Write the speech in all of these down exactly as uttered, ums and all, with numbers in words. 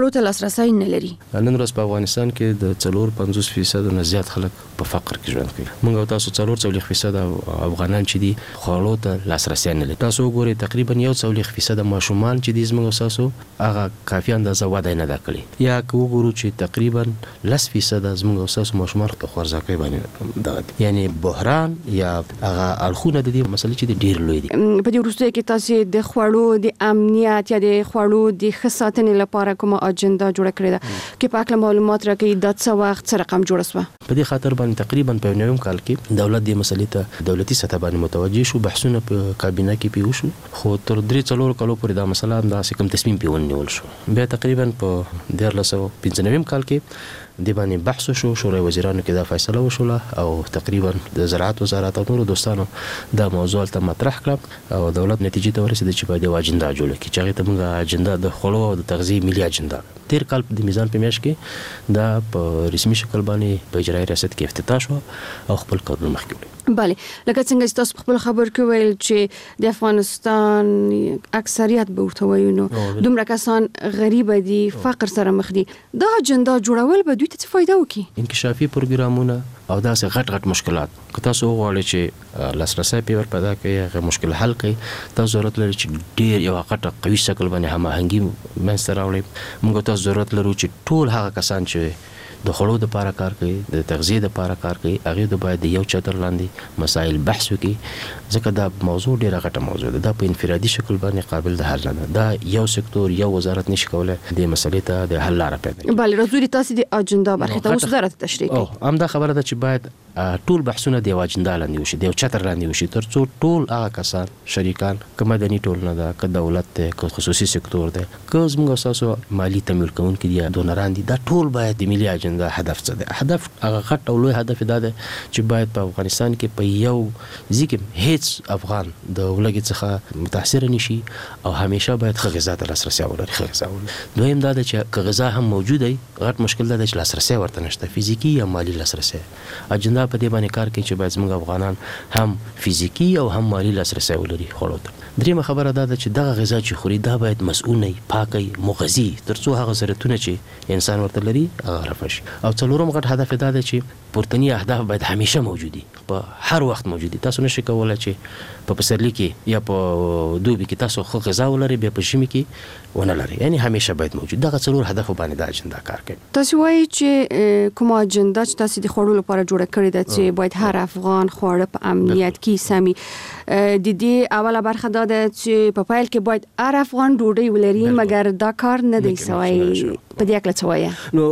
خوړو ته لاسرسی نه لري. نن ورځ په افغانستان کې د څلور پنځوس فیصد نه زیات خلک په فقر کې ژوند کوي. موږ او تاسو څلور څلوېښت فیصد افغانان چې دي خوړو ته لاسرسی نه لري. تاسو وګورئ تقریبا یو څلوېښت فیصد ماشومان چې دي زموږ تاسو هغه کافي اندازه وده نه ده کړې. یا که وګورو چې تقریبا لس فیصد زموږ تاسو ماشومان په خوارځواکۍ باندې دغه یعنی بحران یا هغه اړخونه د دې مسلې چې ډېر لوی دي. په دې وروستیو کې تاسو د خوړو د امنیت یا د خوړو د ښه ساتنې لپاره کومه اجنډا جوړه کړې ده کې په اړه معلومات راکړئ د څه وخت څه رقم جوړه شوه؟ په دې خاطر باندې تقریبا په نویم کال کې دولت دې مسلې ته دولتي سطح باندې متوجه شو، بحثونه په کابینه کې پیښ شو، خو تر درې څلور کالو پورې دا مسله همداسې کوم تصمیم پې ونیول شو. بیا تقریبا په دیارلس سوه پنځه نویم کال کې د باندې بحث شو، شورای وزیرانو کې دا فیصله وشوله او تقریبا د زراعت وزارت او نورو دوستانو دا موضوع ته مطرح کړه او دولت نتیجې ته ورسېد چې باید یو اجنډا جوړه کړي چې هغې ته موږ اجنډا د خوړو او د تغذیې ملي اجنډا تیر کال د میزان په میاشت کې دا په رسمي شکل باندې په اجرایي ریاست کې افتتاح شو او خپل کارونه مخکې وړي. بله، لکه څنګه چې تاسو په خپل خبر کې ویل چې د افغانستان اکثریت به ورته وایو نو دومره کسان غریب دي، فقر سره مخ دي، دا اجنډا جوړول به دوی ته څه فایده وکړي؟ انکشافي پروګرامونه او داسې غټ غټ مشکلات که تاسو وغواړئ چې لاسرسی پې ور پیدا کړئ، هغه مشکل حل کړئ، تاسو ضرورت لري چې ډېر یوه غټه قوي شکل باندې هماهنګي منځته راوړئ. موږ تاسو ضرورت لرو چې ټول هغه کسان چې د خوړو د پاره کار کوي، د تغذیې د پاره کار کوي، هغه د باید یو چتر لاندې مسائل بحث وکړي، ځکه دا موضوع ډیره غټه موضوع ده، دا په انفرادي شکل باندې قابل د حل نه ده. دا یو سکتور یو وزارت نشي کولای د مسلې ته د حل لاره پیدا کړي. بله، راځو تاسو د اجنډا برخه ته وزارت تشریح کړئ. او هم دا خبره ده چې باید ټول بحثونه د یو اجنډا لاندې وشي، د یو چتر لاندې وشي، ترڅو ټول هغه کسان شریکان که مدني ټولنه ده، که دولت دی، که خصوصي سکتور دی، که زموږ اساسو مالی تمویل کوونکي دي یا دونران دي، دا ټول باید د ملي اجنډا هدف څه دی. هدف هغه غټ او لوی هدف دا دی چې باید په افغانستان کې په یو ځای کې هیڅ افغان د ولږې څخه متاثره نشي او همیشه باید ښه غذا ته لاسرسی ولري. ښه غذا ولري. دویم دا دی چې که غذا هم موجوده وي، غټ مشکل دا دی چې لاسرسی ورته نشته، فزیکي یا مالی لاسرسی. اجنډا په دې باندې کار کوي چې باید زموږ افغانان هم فزیکي او هم مالی لاسرسی ولري خوړو ته. دریمه خبره دا ده چې دغه غذا چې خوري دا باید مسؤونه وي، پاکه وي، مغذي، ترڅو هغه ضرورتونه چې انسان ورته لري هغه رفع شي. او څلورم غټ هدف دا دی چې پورتني اهداف باید همیشه موجودي، په هر وخت موجودي. تاسو نشئ کولی چې په پسرلي کې یا په دوبي کې تاسو ښه غذا ولرئ، بیا په ژمي کې ونه لرئ، یعنی همیشه باید موجود. دغه څلور هدفو باندې دا اجنډا کار کوي. تاسو وایي چې کومه اجنډا چې تاسو د خوړو لپاره جوړه کړې ده چې باید هر افغان خواړه په امنیت کې سمي، د دې اوله برخه دا ده چې په پیل کې باید هر افغان ډوډۍ ولري، مګر دا کار نه دی سوی. په دې اړه څه وایي؟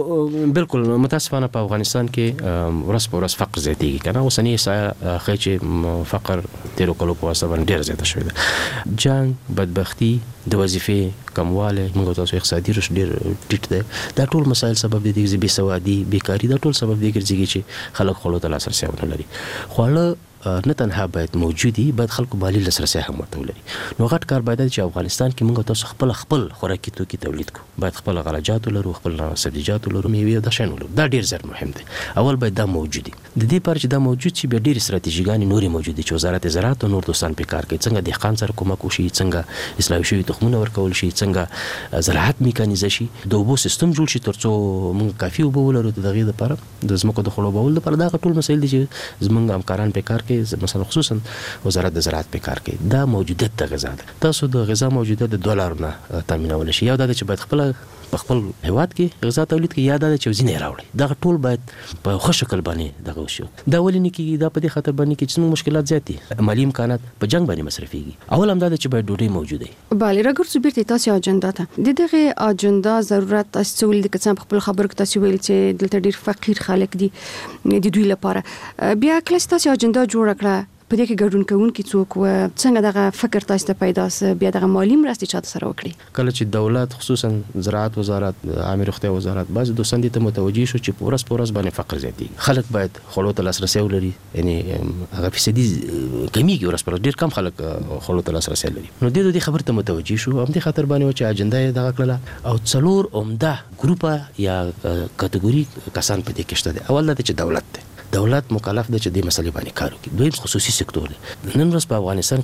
نو بالکل متاسفانه په افغانستان کې ورځ په ورځ فقر زیاتېږي که نه. اوسنۍ احصایه ښیي چې فقر تېرو کلو په واسطه باندې ډېره زیاته شوې ده. جنګ، بدبختي، د وظیفې کموالی، موږ تاسو اقتصادي رشد ډېر ټیټ دی، دا ټول مسایل سبب دي. د بېسوادي، بیکاري، دا ټول سبب دی ګرځېږي چې خلک خوړو ته لاسرسی ونه لري. خواړه نه تنها باید موجودي، باید خلکو مالی لاسرسی هم ورته ولري. نو غټ کار باید چې افغانستان کې موږ تاسو خپل خپل خوراکي توکي تولید کړو، باید خپل غلجات ولرو، خپل سبزیجات ولرو، میوې دا شیان ولرو. دا ډېر زیات مهم دی. اول باید دا موجودي. د دې لپاره چې دا موجود شي، بیا ډېرې ستراتیژیګانې نورې موجود دي چې وزارت زراعت او نور دوستان پې کار کوي، څنګه دهقان سره کومک وشي، څنګه اصلاح شوي تخمونه ورکول شي، څنګه زراعت میکانیزه شي، د اوبو سیستم جوړ شي ترڅو موږ کافي اوبه ولرو د دغې لپاره، د ځمکو د خړوبولو لپاره. دا ټول مسایل دي چې زموږ همکاران پې کار کوي، مثلا خصوصا وزارت د زراعت په کار کوي. دا موجودیت د غذا ده. تاسو د غذا موجودیت د ډالر نه تامینول شي. یو دا چې باید خپل په خپل هیواد کې غذا تولید کړي، یا دا چې ځینې راوړي. دا ټول باید په ښه شکل باندې دغه وشي. دا ولې نه کېږي؟ دا په دې خاطر باندې کې چې موږ مشکلات زیات دي، مالي امکانات په جنګ باندې مصرفېږي. اول هم دا چې باید ډوډۍ موجوده وي. بله، راګرځو بیرته تاسو اجنډا ته. د دغه اجنډا ضرورت تاسو څه ولیدل؟ که څه په خپل خبرو کې تاسو ویل چې دلته ډېر فقیر خلک دي د دوی لپاره، بیا کله چې تاسو اجنډا جوړه کړه په دې کې ګډون کوونکي څوک و؟ څنګه دغه فکر تاسو ته پیدا سه؟ بیا دغه مالی مرستې چاته سره وکړي؟ کله چې دولت خصوصا زراعت وزارت، عامه روغتیا وزارت، بعضې دوستان دې ته متوجه شو چې په ورځ په ورځ باندې فقر زیاتېږي، خلک باید خوړو ته لاسرسی ولري، یعنی هغه فیصدي کمیږي، ورځ په ورځ ډېر کم خلک خوړو ته لاسرسی لري. نو دې دې خبرې ته متوجه شو، همدې خاطر باندې چې اجنډا یې دغه کړله او څلور عمده ګروپه یا کټګوري کسان په دې کې شته دي. اول دا چې دولت دی، دولت مکلف دی چې دې مسلې باندې کار وکړي. دویم خصوصي سکتور دی. نن ورځ په افغانستان کې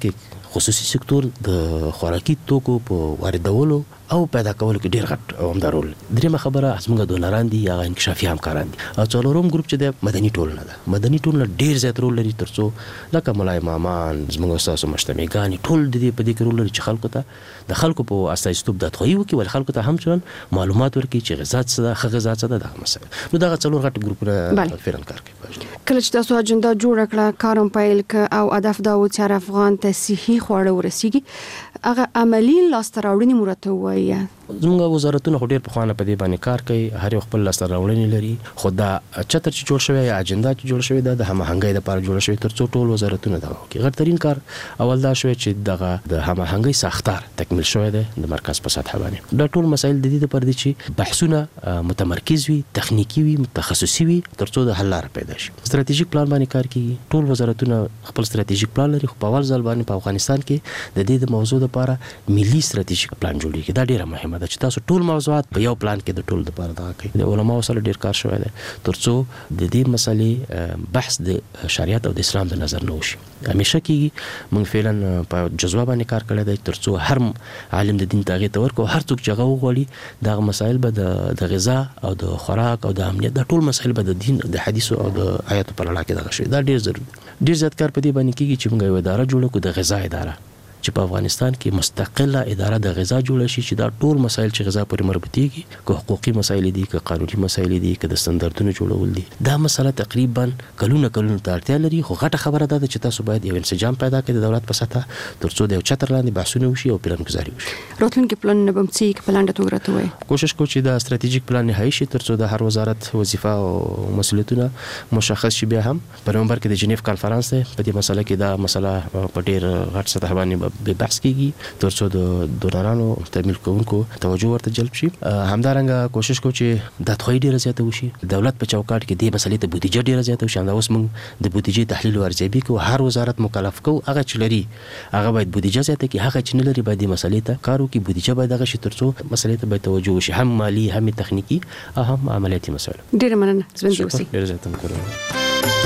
خصوصي سکتور د خوراکي توکو په واردولو او پیدا کولو کې ډیر غټ عمده رول. درېمه خبره زموږ دونران دي یا انکشافي همکاران دي. او څلورم ګروپ چې د مدني ټولنه ده. مدني ټولنه ډیر زیات رول لري ترڅو لکه مولای مامان زموږ استادو مجتمعګان ټول د دې په دې کې رول لري چې خلکو ته د خلکو په استایستوب د تخوي وکي ول خلکو ته هم چون معلومات ورکړي چې غذا څه ده، ښه غذا څه ده. دا مسله نو دا څلور غټ ګروپونه فعلا کار کوي. کله چې تاسو اجنډا جوړ کړه کارم پیل ک او هدف دا و چې هر افغان ته صحي خواړه ورسیږي، هغه عملی لاسته راوړنې مرته وایي. زموږ وزارتونه ډېر په خوانه په دې باندې کار کوي، هر یو خپل لاسته راوړنې لري. خو دا چتر چې جوړ شوی یا اجنډا چې جوړ شوی دا د هماهنګۍ لپاره جوړ شوی ترڅو ټول وزارتونه دا وکړي. غټرین کار اول دا شوی چې دغه د هماهنګۍ ساختار تکمیل شوی دی د مرکز په سطح باندې. دا ټول مسایل د دې لپاره دي چې بحثونه متمرکز وي، تخنیکی وي، تخصصي وي ترڅو د حل لار پیدا شي. ستراتیژیک پلان باندې کار کوي. ټول وزارتونه خپل ستراتیژیک پلان لري، خو په اول ځل باندې په افغانستان کې د دې د موضوع لپاره ملي ستراتیژیک پلان جوړیږي. دا ډیره مهمه ده چې تاسو ټول موضوعات په یو پلان کې د ټول لپاره دا کوي. د علماء سره ډیر کار شوی دی ترڅو د دې مسلې بحث د شریعت او د اسلام د نظر نه وشي. همیشه کې موږ فعلا په جزوه باندې کار کړی دی ترڅو هر عالم د دین تغیر تور کو هر څوک چې غوړي دا مسایل به د غذا او د خوراک او د امنیت د ټول مسایل به د دین د حدیث او د آیاتو په اړه کې دا شي. دا ډیر ضروري. ډیر زیات کار په دې باندې کیږي چې موږ یو اداره جوړو کو د غذا اداره چې په افغانستان کې مستقله اداره د غذا جوړه شي چې دا ټول مسایل چې غذا پورې مربوطيږي، که حقوقي مسایل دي، که قانوني مسایل دي، که د ستاندردونو جوړول دي، دا مسله تقریبا کلونه کلونه ته اړتیا لري. خو غټه خبره ده چې تاسو باید یو انسجام پیدا کړئ د دولت په سطح ترڅو د یو چتر لاندې بحثونه وشي او پلانګذاري وشي. راتلونکي پلان نه بم څه کې پلان ډته ورته وي. کوشش کوو چې دا ستراتیژیک پلان نهایی شي ترڅو د هر وزارت وظیفه او مسؤلیتونه مشخص شي. بیا هم په نومبر کې د جنیف کانفرنس دی په دې مسله کې دا مسله په ډیر غټ سطح باندې بحث کیږي ترڅو د دونرانو تمویل کوونکو توجه ورته جلب شي. همدارنګه کوشش کوو چې د تخوي ډیره زیاته وشي. دولت په چوکاټ کې د مسلې ته بودیجه ډیره زیاته وشي. دا اوس موږ د بودیجې تحلیل او ارزیابي کوو. هر وزارت مکلف کوو هغه چې لري هغه باید بودیجه زیاته کړي، هغه چې نه لري باید د مسلې ته کار وکړي. بودیجه باید هغه شي ترڅو مسلې ته باید توجه وشي، هم مالی هم تخنیکی او هم عملیاتي مسایل. ډیره مننه زبند اوسئ. ډیره زیاته مننه.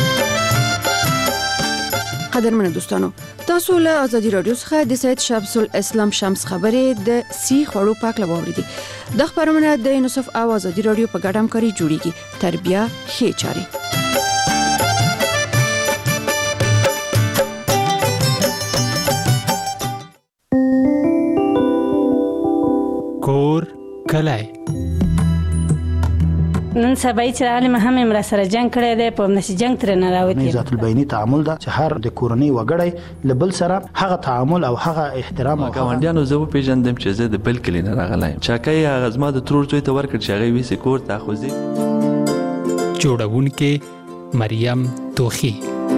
قدرمنو دوستانو، تاسو له ازادي رادیو څخه د سید شمس الاسلام شمس خبرې د سی خړو پاک لووريدي. د خبرونه د یونسف او ازادي رادیو په ګډه همکاري جوړیږي. تربیه ښه چاري. کور کلای نن سبا چې عالم هم امر سره جنگ کړی دی په نشي جنگ تر نه راوتی. ذات البینی تعامل دا چې هر د کورنۍ وګړی لبل سره هغه تعامل او هغه احترام او ګاونډیانو زه په پیژندم چې زه د بل کلی نه راغلایم. چاکای هغه زما د ترور زوی ته ورکړ چې هغه ویسه کور ته خوځي. جوړونکې مریم توخی.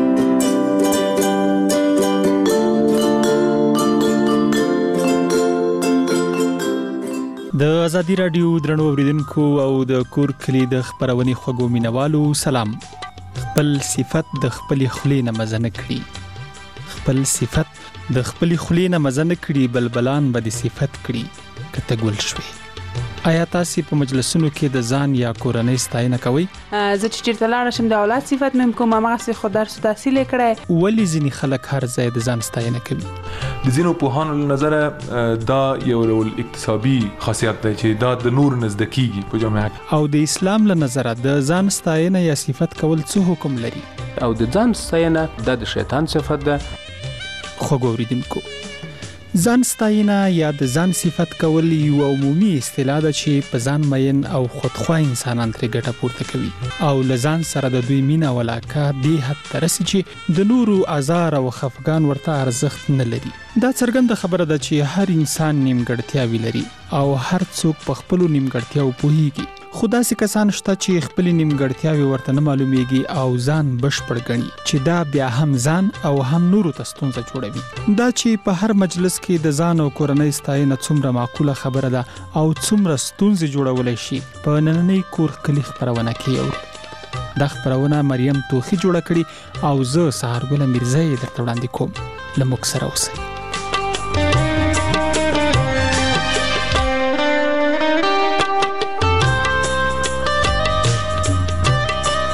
د ازادي رادیو درنو اوریدونکو او د کور کلی د خبرونې خوګو مینوالو سلام. خپل صفت د خپل خلینه مزنه کړی، خپل صفت د خپل خلینه مزنه کړی، بلبلان به د صفت کړی کته ګل شوي. آیا تاسو په مجلسونو کې د ځان یا کورنۍ ستاینه کوئ؟ زه چې چیرته لاړ شم د اولاد صفت مې کوم هغه څه خو درس تحصیل کړی. ولی ځینې خلک هر ځای د ځان ستاینه کوي؟ د ځینو پوهانو له نظره دا یو ډول اکتسابي خاصیت دی چې دا د نور نزد کیږي په جامعه. او د اسلام له نظره د ځان ستاینه یا صفت کول څه حکم لري؟ او د ځان ستاینه د شیطان صفت ده. خو ګوریدونکو، ځان ستاینه یا د ځان صفت کول یو عمومي اصطلاح ده چې په ځان مین او خودخواه انسانان ترې ګټه پورته کوي او له ځان سره د دوی مینه او علاقه دې حد ته رسي چې د نورو ازار او خفګان ورته ارزښت نه لري. دا څرګنده خبره ده چې هر انسان نیمګړتیاوې لري او هر څوک په خپلو نیمګړتیاوو پوهیږي. خو داسې کسان شته چې خپل نیمګړتیاوې ورته نه معلومیږي او ځان بشپړ ګڼي چې دا بیا هم ځان او هم نورو ته ستونزه جوړوي. دا چې په هر مجلس کې د ځان او کورنۍ ستاینه څومره معقوله خبره ده او څومره ستونزې جوړولی شي په نننۍ کور کلي خپرونه کې اوري. دا خپرونه مریم توخی جوړه کړي او زه سهارګل میرزا یې درته وړاندې کوم. له موږ سره اوسئ.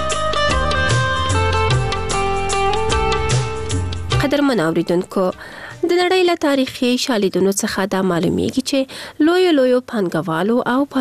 قدرمن اوریدونکو، د نړۍ له تاریخي شالیدونو څخه دا معلومیږي چې لوی لوی پانګوالو او